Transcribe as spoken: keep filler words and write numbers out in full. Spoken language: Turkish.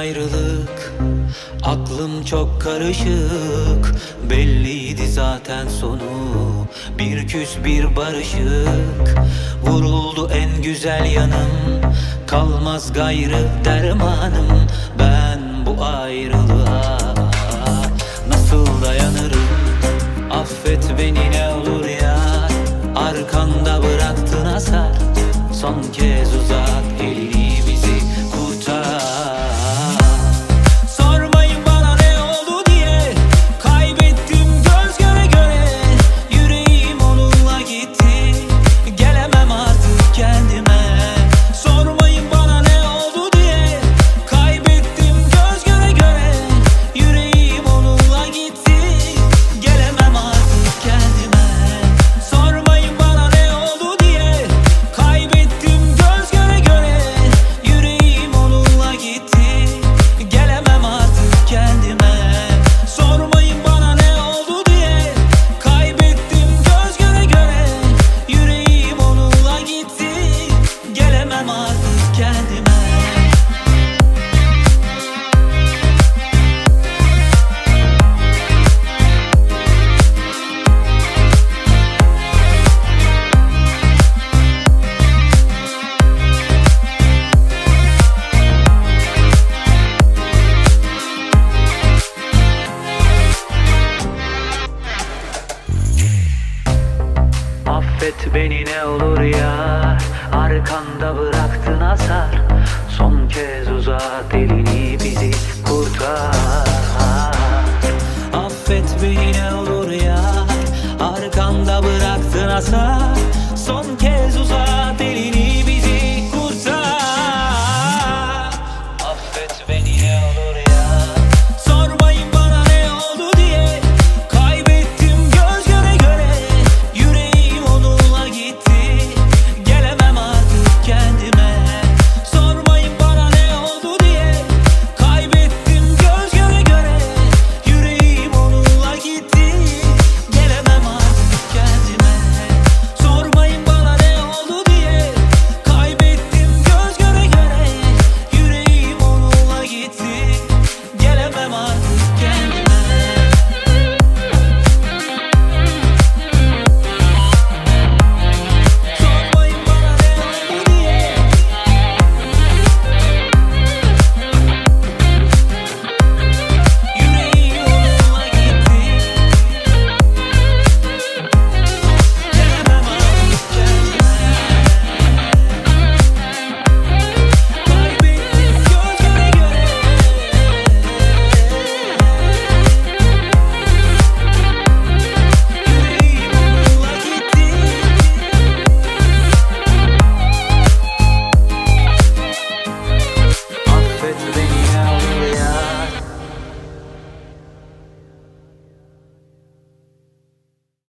ayrılık, aklım çok karışık. Belliydi zaten sonu, bir küs bir barışık. Vuruldu en güzel yanım, kalmaz gayrı dermanım. Ben bu ayrılığa nasıl dayanırım? Affet beni ne olur ya, arkanda bıraktın hasar. Son kez uzat elini, bizi kurtar. Sormayın bana ne oldu diye, kaybettim göz göre göre. Yüreğim onunla gitti, gelemem artık kendime. Sormayın bana ne oldu diye, kaybettim göz göre göre. Yüreğim onunla gitti, gelemem artık kendime. Sormayın bana ne oldu diye, kaybettim göz göre göre. Yüreğim onunla gitti, gelemem artık kendime. Sormayın bana ne oldu diye, kaybettim göz göre göre. Yüreğim onunla gitti, gelemem artık kendime. Affet beni ne olur ya, arkanda bıraktın hasar. Son kez uzat elini, bizi kurtar. Affet beni ne olur ya, arkanda bıraktın hasar.